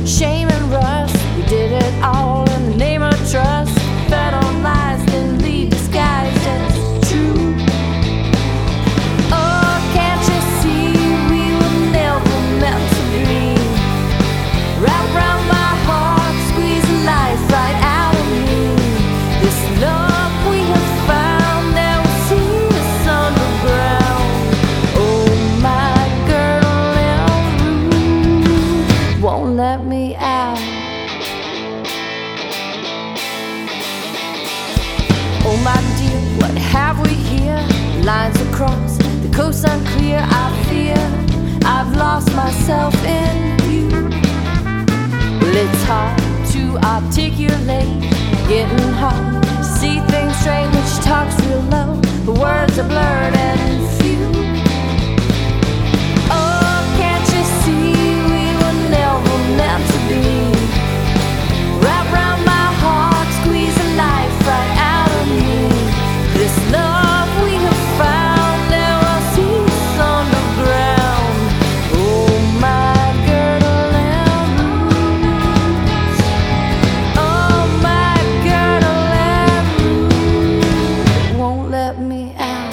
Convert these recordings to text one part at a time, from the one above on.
shame and rust. We did it all in the name of trust. Fed on lies, then leave disguised as true. Oh, can't you see we were never meant to be? Wrap around my heart, squeeze the life right out of me. This love we have found, now we see us underground. Oh, my girdle and root won't let me out. Oh, my dear, what have we here? Lines across, the coast unclear. I fear I've lost myself in you. Well, it's hard to articulate, getting hard to see things straight. When she talks real low, the words are blurred and few. Oh, can't you see we were never meant to be? Wrap around my heart, squeeze the life right out of me. This love we have found, now I see us underground. Oh, my girdle and roots. Oh, my girdle and roots won't let me out.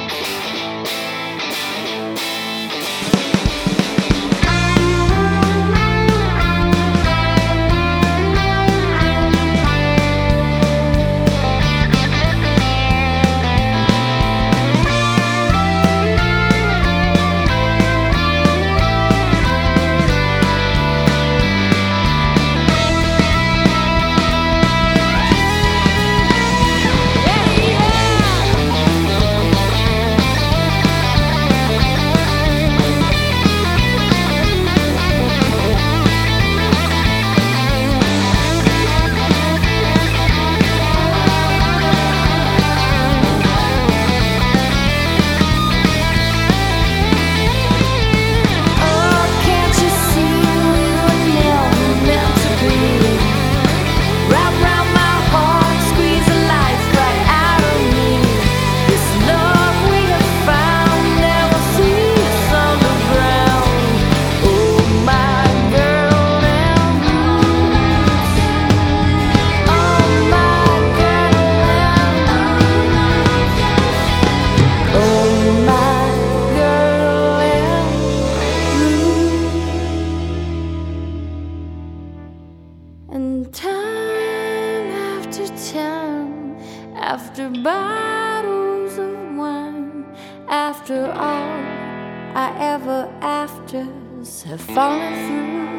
And time after time, after bottles of wine, after all our ever afters have fallen through,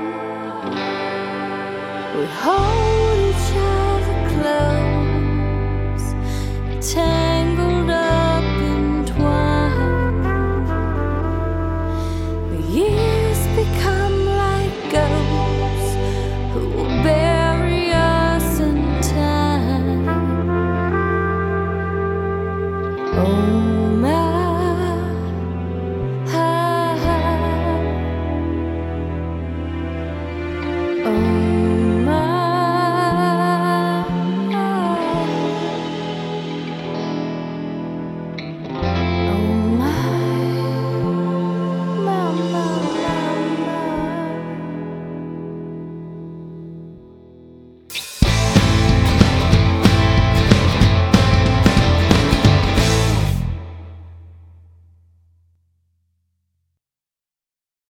we hold each other close. Time